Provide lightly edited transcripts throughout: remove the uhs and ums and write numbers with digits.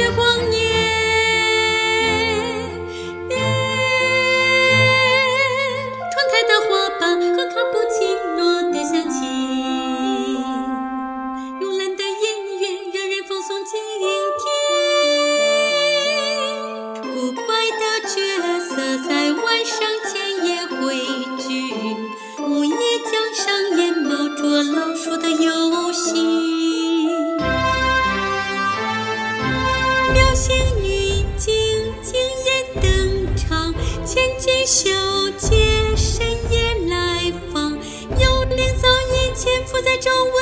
月光年，窗台的花瓣和卡布奇诺的香气，慵懒的音乐让人放松警惕。古怪的角色在晚上前夜汇聚，午夜将上演猫捉老鼠的游戏。喵星女警惊艳登场，千金小姐深夜来访，幽灵早已潜伏在周围，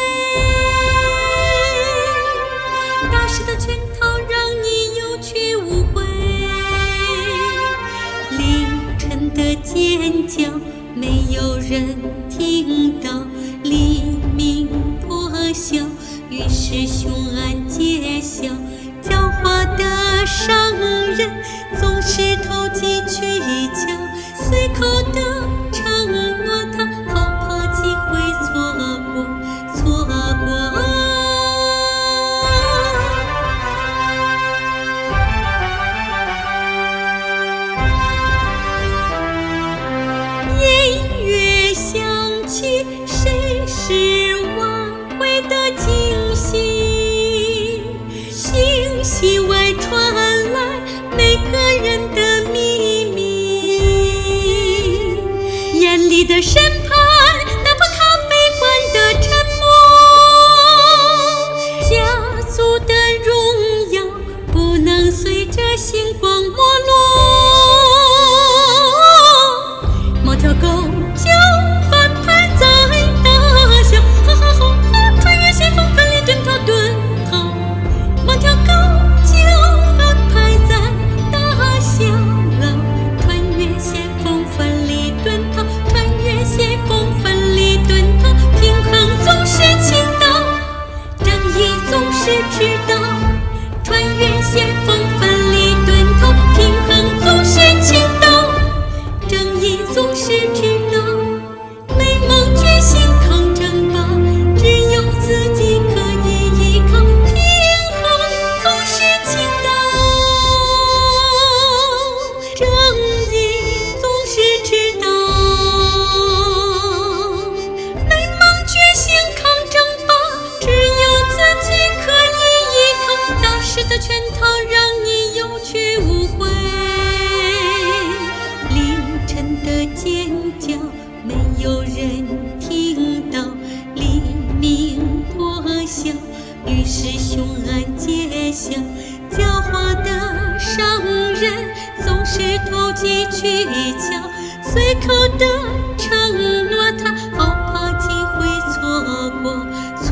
大师的圈套让你有去无回。凌晨的尖叫没有人听到，黎明破晓，于是凶案揭晓。狡猾的商人总是投机取巧，随口的承诺他好怕机会错过。音乐响起，谁是挽回的惊喜？信息外传来每个人的秘密，严厉的审判打破咖啡馆的沉默，家族的荣耀不能随着星光没落。猫条狗就翻盘在大笑，哈哈哈哈，穿越险峰奋力遁逃遁逃。猫条狗就翻盘在大笑了，穿越险峰奋力遁逃，穿越险峰奋力遁逃。平衡总是倾倒，正义总是迟到，穿越险峰奋力遁逃。平衡总是倾倒，正义总是迟到。美梦觉醒抗争吧，只有自己可以依靠。平衡总是倾倒，正义总是迟到。美梦觉醒抗争吧，只有自己可以依靠。大师的圈套让你有去无回，凌晨的尖叫没有人听到，黎明破晓，于是凶案揭晓。狡猾的商人总是投机取巧，随口的承诺他好怕机会错过。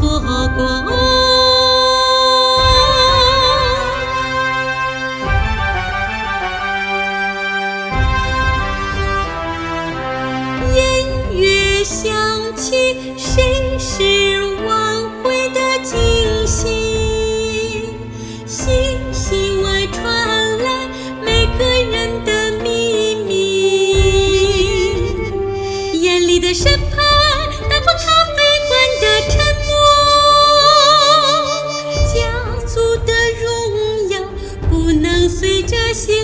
音乐响起，谁是挽回的惊喜？信息外传来每个人的秘密，严厉的审判打破咖啡馆的沉默，家族的荣耀不能随着星